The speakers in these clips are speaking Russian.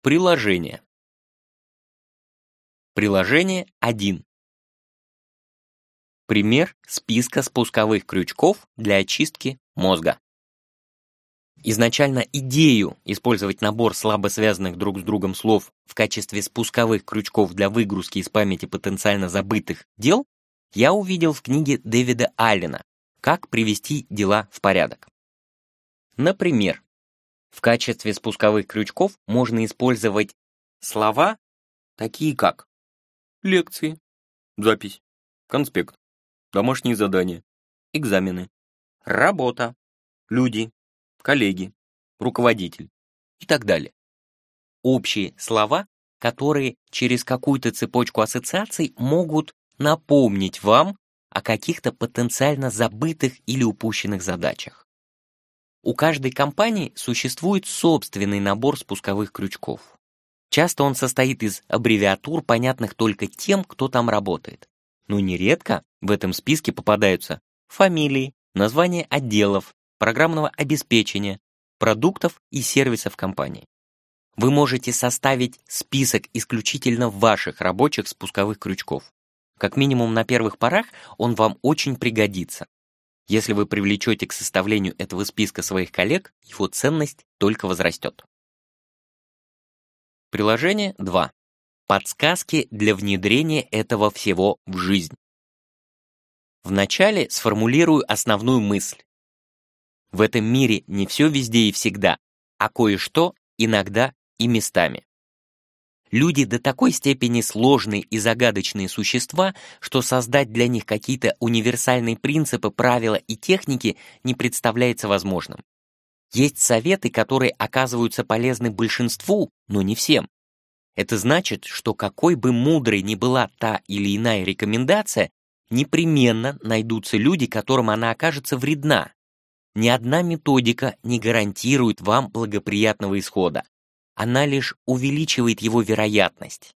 Приложение. Приложение 1. Пример списка спусковых крючков для очистки мозга. Изначально идею использовать набор слабо связанных друг с другом слов в качестве спусковых крючков для выгрузки из памяти потенциально забытых дел я увидел в книге Дэвида Аллена «Как привести дела в порядок». Например, в качестве спусковых крючков можно использовать слова, такие как лекции, запись, конспект, домашние задания, экзамены, работа, люди, коллеги, руководитель и так далее. Общие слова, которые через какую-то цепочку ассоциаций могут напомнить вам о каких-то потенциально забытых или упущенных задачах. У каждой компании существует собственный набор спусковых крючков. Часто он состоит из аббревиатур, понятных только тем, кто там работает. Но нередко в этом списке попадаются фамилии, названия отделов, программного обеспечения, продуктов и сервисов компании. Вы можете составить список исключительно ваших рабочих спусковых крючков. Как минимум на первых порах он вам очень пригодится. Если вы привлечете к составлению этого списка своих коллег, его ценность только возрастет. Приложение 2. Подсказки для внедрения этого всего в жизнь. Вначале сформулирую основную мысль. В этом мире не все везде и всегда, а кое-что иногда и местами. Люди до такой степени сложные и загадочные существа, что создать для них какие-то универсальные принципы, правила и техники не представляется возможным. Есть советы, которые оказываются полезны большинству, но не всем. Это значит, что какой бы мудрой ни была та или иная рекомендация, непременно найдутся люди, которым она окажется вредна. Ни одна методика не гарантирует вам благоприятного исхода. Она лишь увеличивает его вероятность.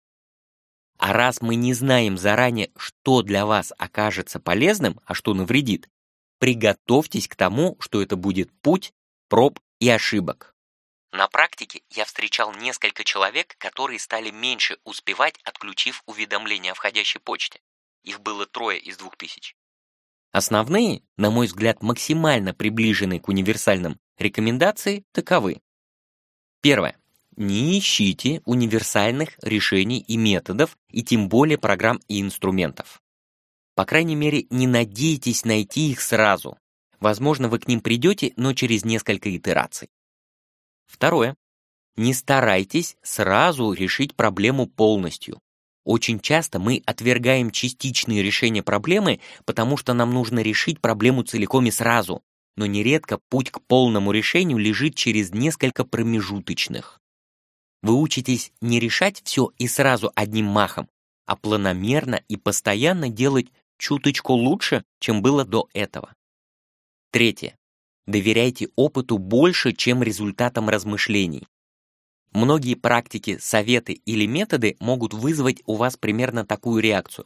А раз мы не знаем заранее, что для вас окажется полезным, а что навредит, приготовьтесь к тому, что это будет путь проб и ошибок. На практике я встречал несколько человек, которые стали меньше успевать, отключив уведомления о входящей почте. Их было 3 из 2000. Основные, на мой взгляд, максимально приближенные к универсальным рекомендации таковы. Первое. Не ищите универсальных решений и методов, и тем более программ и инструментов. По крайней мере, не надейтесь найти их сразу. Возможно, вы к ним придете, но через несколько итераций. Второе. Не старайтесь сразу решить проблему полностью. Очень часто мы отвергаем частичные решения проблемы, потому что нам нужно решить проблему целиком и сразу, но нередко путь к полному решению лежит через несколько промежуточных. Вы учитесь не решать все и сразу одним махом, а планомерно и постоянно делать чуточку лучше, чем было до этого. Третье. Доверяйте опыту больше, чем результатам размышлений. Многие практики, советы или методы могут вызвать у вас примерно такую реакцию.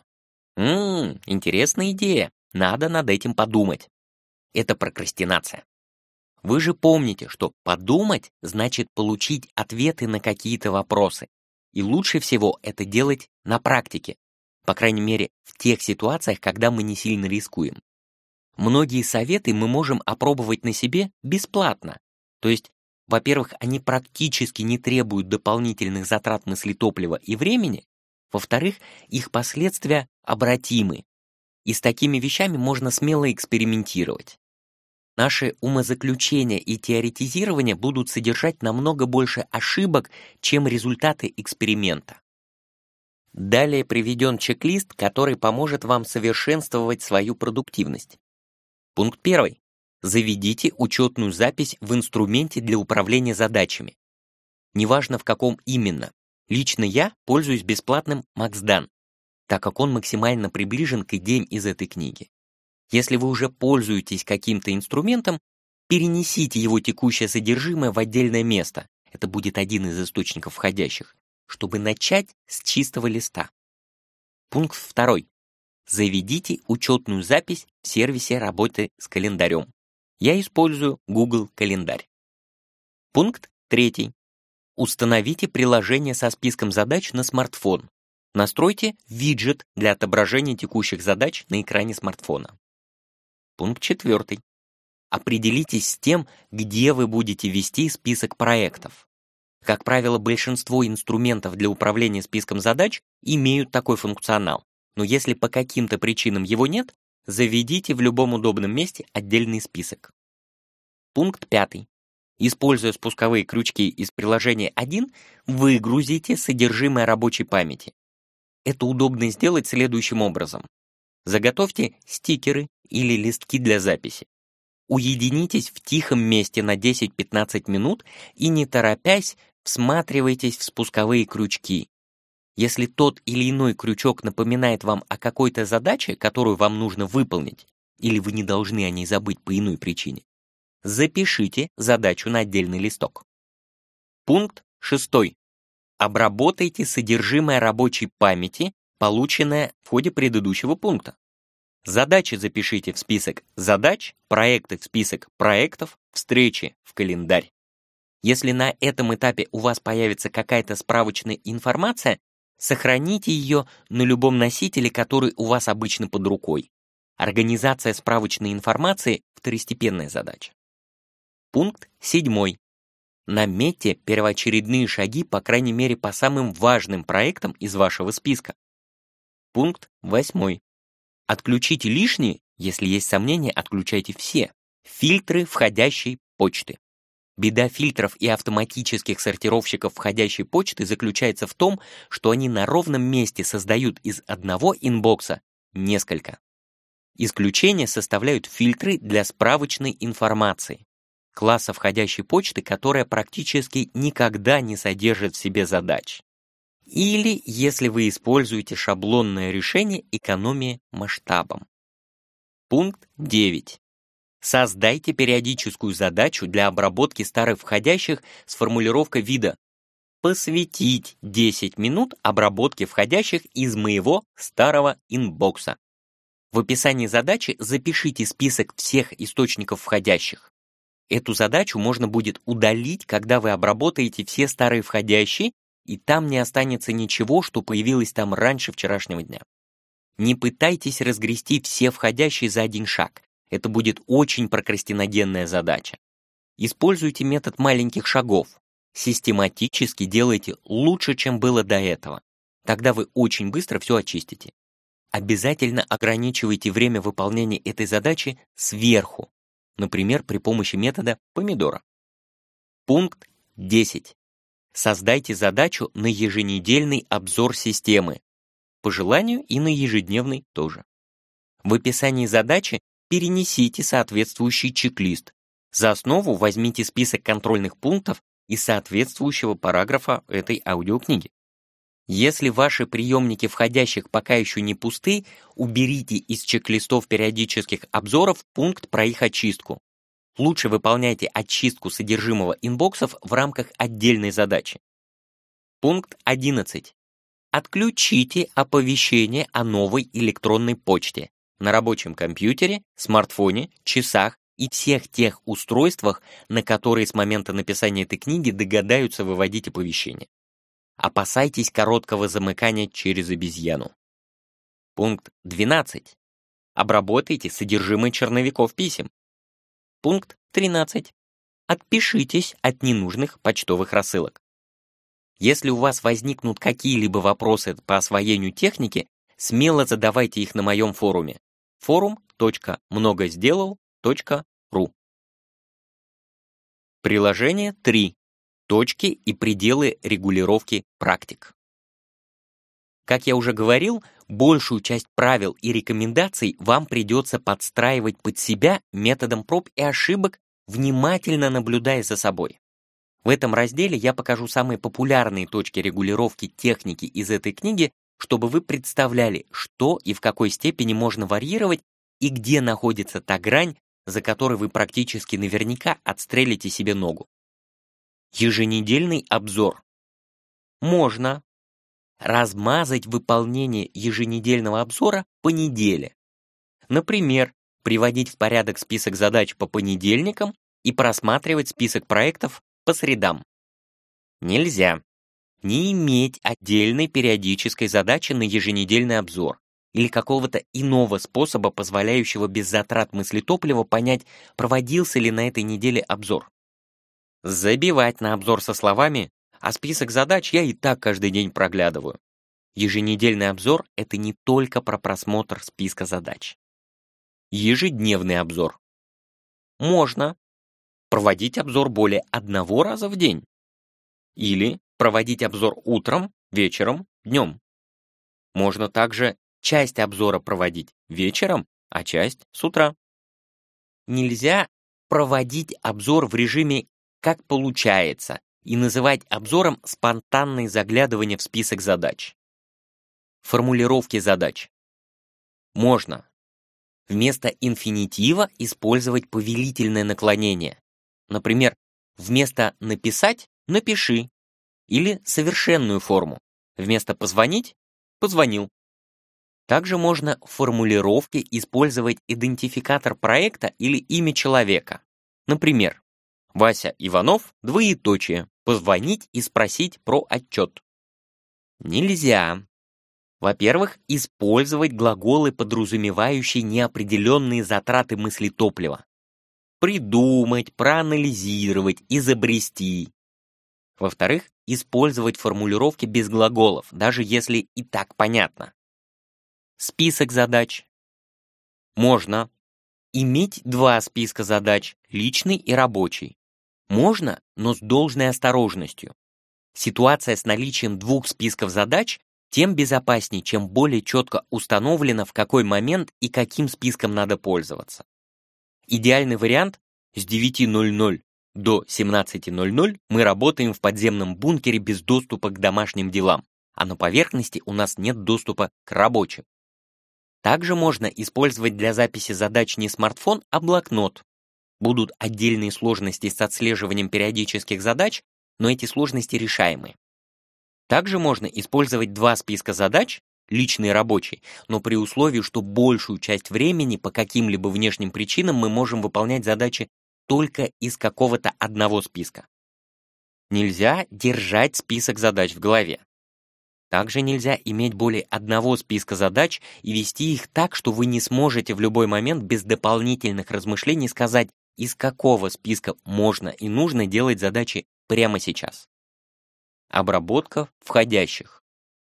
Интересная идея, надо над этим подумать. Это прокрастинация. Вы же помните, что подумать значит получить ответы на какие-то вопросы. И лучше всего это делать на практике. По крайней мере, в тех ситуациях, когда мы не сильно рискуем. Многие советы мы можем опробовать на себе бесплатно. То есть, во-первых, они практически не требуют дополнительных затрат мыслетоплива и времени. Во-вторых, их последствия обратимы. И с такими вещами можно смело экспериментировать. Наши умозаключения и теоретизирования будут содержать намного больше ошибок, чем результаты эксперимента. Далее приведен чек-лист, который поможет вам совершенствовать свою продуктивность. Пункт 1. Заведите учетную запись в инструменте для управления задачами. Неважно в каком именно. Лично я пользуюсь бесплатным Maxdan, так как он максимально приближен к идеям из этой книги. Если вы уже пользуетесь каким-то инструментом, перенесите его текущее содержимое в отдельное место. Это будет один из источников входящих, чтобы начать с чистого листа. Пункт 2. Заведите учетную запись в сервисе работы с календарем. Я использую Google Календарь. Пункт 3. Установите приложение со списком задач на смартфон. Настройте виджет для отображения текущих задач на экране смартфона. Пункт 4. Определитесь с тем, где вы будете вести список проектов. Как правило, большинство инструментов для управления списком задач имеют такой функционал, но если по каким-то причинам его нет, заведите в любом удобном месте отдельный список. Пункт 5. Используя спусковые крючки из приложения 1, выгрузите содержимое рабочей памяти. Это удобно сделать следующим образом. Заготовьте стикеры или листки для записи. Уединитесь в тихом месте на 10-15 минут и, не торопясь, всматривайтесь в спусковые крючки. Если тот или иной крючок напоминает вам о какой-то задаче, которую вам нужно выполнить, или вы не должны о ней забыть по иной причине, запишите задачу на отдельный листок. Пункт 6. Обработайте содержимое рабочей памяти, полученное в ходе предыдущего пункта. Задачи запишите в список задач, проекты в список проектов, встречи в календарь. Если на этом этапе у вас появится какая-то справочная информация, сохраните ее на любом носителе, который у вас обычно под рукой. Организация справочной информации – второстепенная задача. Пункт 7. Наметьте первоочередные шаги, по крайней мере, по самым важным проектам из вашего списка. Пункт 8. Отключите лишние, если есть сомнения, отключайте все, фильтры входящей почты. Беда фильтров и автоматических сортировщиков входящей почты заключается в том, что они на ровном месте создают из одного инбокса несколько. Исключение составляют фильтры для справочной информации, класса входящей почты, которая практически никогда не содержит в себе задач. Или если вы используете шаблонное решение экономии масштабом. Пункт 9. Создайте периодическую задачу для обработки старых входящих с формулировкой вида «Посвятить 10 минут обработке входящих из моего старого инбокса». В описании задачи запишите список всех источников входящих. Эту задачу можно будет удалить, когда вы обработаете все старые входящие, и там не останется ничего, что появилось там раньше вчерашнего дня. Не пытайтесь разгрести все входящие за один шаг. Это будет очень прокрастиногенная задача. Используйте метод маленьких шагов. Систематически делайте лучше, чем было до этого. Тогда вы очень быстро все очистите. Обязательно ограничивайте время выполнения этой задачи сверху, например, при помощи метода помидора. Пункт 10. Создайте задачу на еженедельный обзор системы, по желанию и на ежедневный тоже. В описании задачи перенесите соответствующий чек-лист. За основу возьмите список контрольных пунктов из соответствующего параграфа этой аудиокниги. Если ваши приемники входящих пока еще не пусты, уберите из чек-листов периодических обзоров пункт про их очистку. Лучше выполняйте очистку содержимого инбоксов в рамках отдельной задачи. Пункт 11. Отключите оповещение о новой электронной почте на рабочем компьютере, смартфоне, часах и всех тех устройствах, на которые с момента написания этой книги догадаются выводить оповещения. Опасайтесь короткого замыкания через обезьяну. Пункт 12. Обработайте содержимое черновиков писем. Пункт 13. Отпишитесь от ненужных почтовых рассылок. Если у вас возникнут какие-либо вопросы по освоению техники, смело задавайте их на моем форуме forum.многосделал.ру. Приложение 3. Точки и пределы регулировки практик. Как я уже говорил, большую часть правил и рекомендаций вам придется подстраивать под себя методом проб и ошибок, внимательно наблюдая за собой. В этом разделе я покажу самые популярные точки регулировки техники из этой книги, чтобы вы представляли, что и в какой степени можно варьировать и где находится та грань, за которой вы практически наверняка отстрелите себе ногу. Еженедельный обзор. Можно размазать выполнение еженедельного обзора по неделе. Например, приводить в порядок список задач по понедельникам и просматривать список проектов по средам. Нельзя не иметь отдельной периодической задачи на еженедельный обзор или какого-то иного способа, позволяющего без затрат мыслетоплива понять, проводился ли на этой неделе обзор. Забивать на обзор со словами «а список задач я и так каждый день проглядываю». Еженедельный обзор — это не только про просмотр списка задач. Ежедневный обзор. Можно проводить обзор более одного раза в день. Или проводить обзор утром, вечером, днем. Можно также часть обзора проводить вечером, а часть с утра. Нельзя проводить обзор в режиме «как получается» и называть обзором спонтанное заглядывание в список задач. Формулировки задач. Можно вместо инфинитива использовать повелительное наклонение. Например, вместо «написать» — «напиши» или совершенную форму. Вместо «позвонить» — «позвонил». Также можно в формулировке использовать идентификатор проекта или имя человека. Например, Вася Иванов, двоеточие, позвонить и спросить про отчет. Нельзя. Во-первых, использовать глаголы, подразумевающие неопределенные затраты мыслетоплива. Придумать, проанализировать, изобрести. Во-вторых, использовать формулировки без глаголов, даже если и так понятно. Список задач. Можно иметь два списка задач, личный и рабочий. Можно, но с должной осторожностью. Ситуация с наличием двух списков задач тем безопаснее, чем более четко установлено, в какой момент и каким списком надо пользоваться. Идеальный вариант — с 9:00 до 17:00 мы работаем в подземном бункере без доступа к домашним делам, а на поверхности у нас нет доступа к рабочим. Также можно использовать для записи задач не смартфон, а блокнот. Будут отдельные сложности с отслеживанием периодических задач, но эти сложности решаемы. Также можно использовать два списка задач, личный и рабочий, но при условии, что большую часть времени по каким-либо внешним причинам мы можем выполнять задачи только из какого-то одного списка. Нельзя держать список задач в голове. Также нельзя иметь более одного списка задач и вести их так, что вы не сможете в любой момент без дополнительных размышлений сказать, из какого списка можно и нужно делать задачи прямо сейчас. Обработка входящих.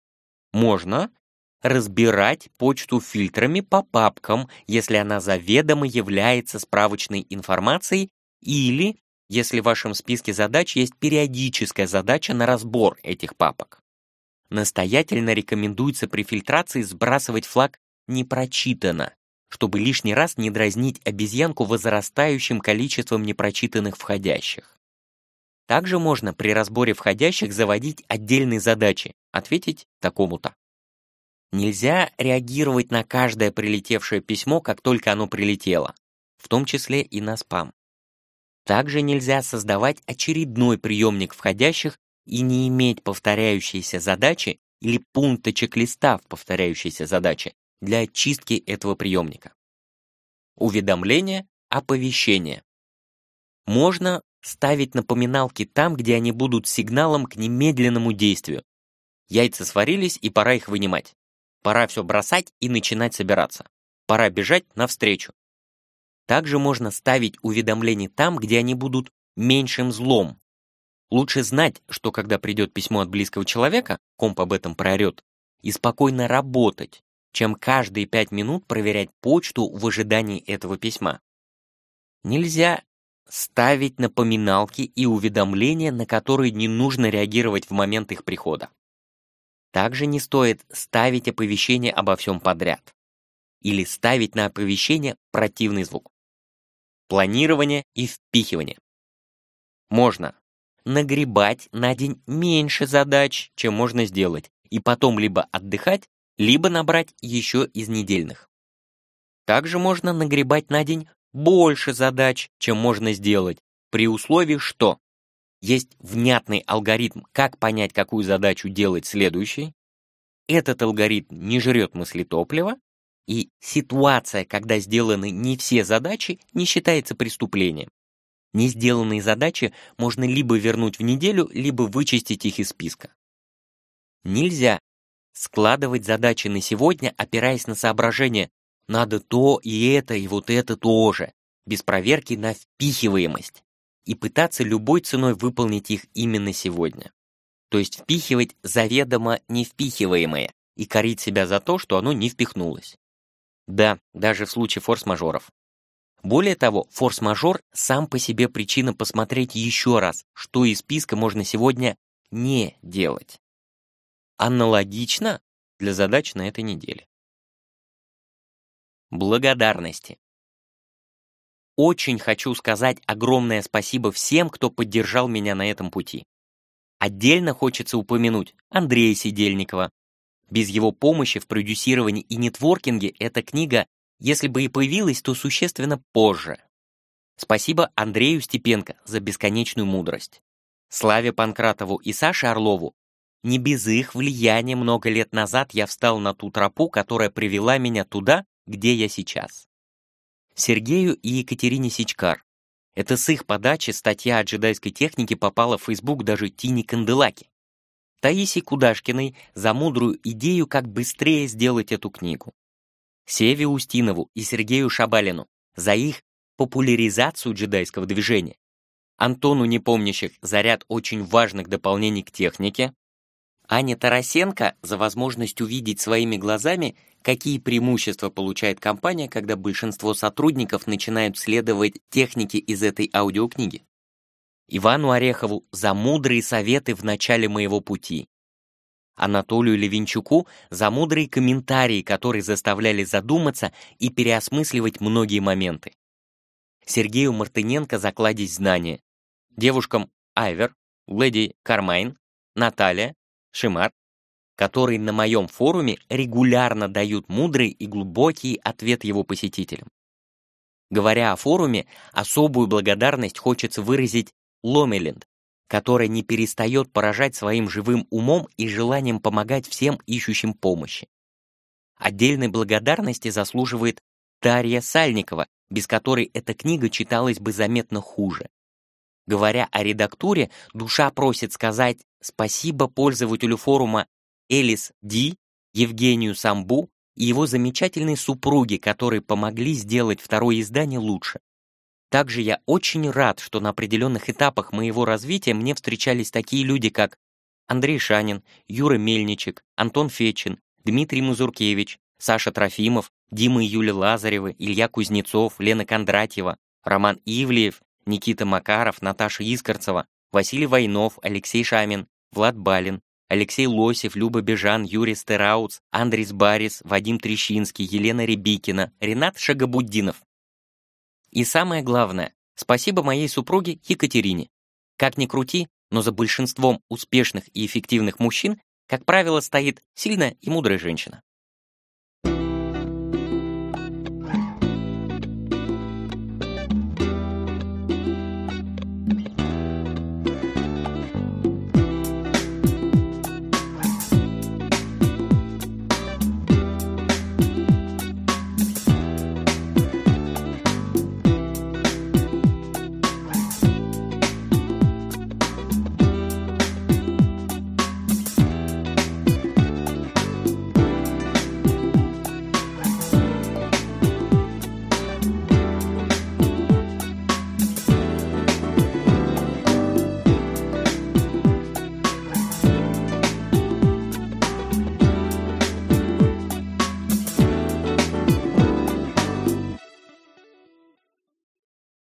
Можно разбирать почту фильтрами по папкам, если она заведомо является справочной информацией, или если в вашем списке задач есть периодическая задача на разбор этих папок. Настоятельно рекомендуется при фильтрации сбрасывать флаг «не прочитано», чтобы лишний раз не дразнить обезьянку возрастающим количеством непрочитанных входящих. Также можно при разборе входящих заводить отдельные задачи, ответить такому-то. Нельзя реагировать на каждое прилетевшее письмо, как только оно прилетело, в том числе и на спам. Также нельзя создавать очередной приемник входящих и не иметь повторяющиеся задачи или пункта чек-листа в повторяющейся задаче для очистки этого приемника. Уведомления, оповещения. Можно ставить напоминалки там, где они будут сигналом к немедленному действию. Яйца сварились, и пора их вынимать. Пора все бросать и начинать собираться. Пора бежать навстречу. Также можно ставить уведомления там, где они будут меньшим злом. Лучше знать, что когда придет письмо от близкого человека, комп об этом проорет, и спокойно работать, чем каждые 5 минут проверять почту в ожидании этого письма. Нельзя ставить напоминалки и уведомления, на которые не нужно реагировать в момент их прихода. Также не стоит ставить оповещение обо всем подряд. Или ставить на оповещение противный звук. Планирование и впихивание. Можно нагребать на день меньше задач, чем можно сделать, и потом либо отдыхать, либо набрать еще из недельных. Также можно нагребать на день больше задач, чем можно сделать, при условии, что есть внятный алгоритм, как понять, какую задачу делать следующей, этот алгоритм не жрет мыслетоплива, и ситуация, когда сделаны не все задачи, не считается преступлением. Не сделанные задачи можно либо вернуть в неделю, либо вычистить их из списка. Нельзя складывать задачи на сегодня, опираясь на соображение «надо то и вот это тоже», без проверки на впихиваемость, и пытаться любой ценой выполнить их именно сегодня. То есть впихивать заведомо невпихиваемое и корить себя за то, что оно не впихнулось. Да, даже в случае форс-мажоров. Более того, форс-мажор сам по себе причина посмотреть еще раз, что из списка можно сегодня не делать. Аналогично для задач на этой неделе. Благодарности. Очень хочу сказать огромное спасибо всем, кто поддержал меня на этом пути. Отдельно хочется упомянуть Андрея Сидельникова. Без его помощи в продюсировании и нетворкинге эта книга, если бы и появилась, то существенно позже. Спасибо Андрею Степенко за бесконечную мудрость. Славе Панкратову и Саше Орлову. Не без их влияния много лет назад я встал на ту тропу, которая привела меня туда, где я сейчас. Сергею и Екатерине Сичкар. Это с их подачи статья о джедайской технике попала в Facebook даже Тине Канделаки. Таисии Кудашкиной за мудрую идею, как быстрее сделать эту книгу. Севе Устинову и Сергею Шабалину за их популяризацию джедайского движения. Антону Непомнящих за ряд очень важных дополнений к технике. Ане Тарасенко за возможность увидеть своими глазами, какие преимущества получает компания, когда большинство сотрудников начинают следовать технике из этой аудиокниги. Ивану Орехову за мудрые советы в начале моего пути. Анатолию Левинчуку за мудрые комментарии, которые заставляли задуматься и переосмысливать многие моменты. Сергею Мартыненко за кладезь знания. Девушкам Айвер, Леди Кармайн, Наталья, Шимар, которые на моем форуме регулярно дают мудрый и глубокий ответ его посетителям. Говоря о форуме, особую благодарность хочется выразить Ломеленд, которая не перестает поражать своим живым умом и желанием помогать всем ищущим помощи. Отдельной благодарности заслуживает Дарья Сальникова, без которой эта книга читалась бы заметно хуже. Говоря о редактуре, душа просит сказать спасибо пользователю форума Элис Ди, Евгению Самбу и его замечательной супруге, которые помогли сделать второе издание лучше. Также я очень рад, что на определенных этапах моего развития мне встречались такие люди, как Андрей Шанин, Юра Мельничек, Антон Фечин, Дмитрий Музуркевич, Саша Трофимов, Дима и Юля Лазаревы, Илья Кузнецов, Лена Кондратьева, Роман Ивлеев, Никита Макаров, Наташа Искорцева, Василий Войнов, Алексей Шамин, Влад Балин, Алексей Лосев, Люба Бежан, Юрий Стерауц, Андрис Барис, Вадим Трещинский, Елена Рябикина, Ренат Шагабуддинов. И самое главное, спасибо моей супруге Екатерине. Как ни крути, но за большинством успешных и эффективных мужчин, как правило, стоит сильная и мудрая женщина.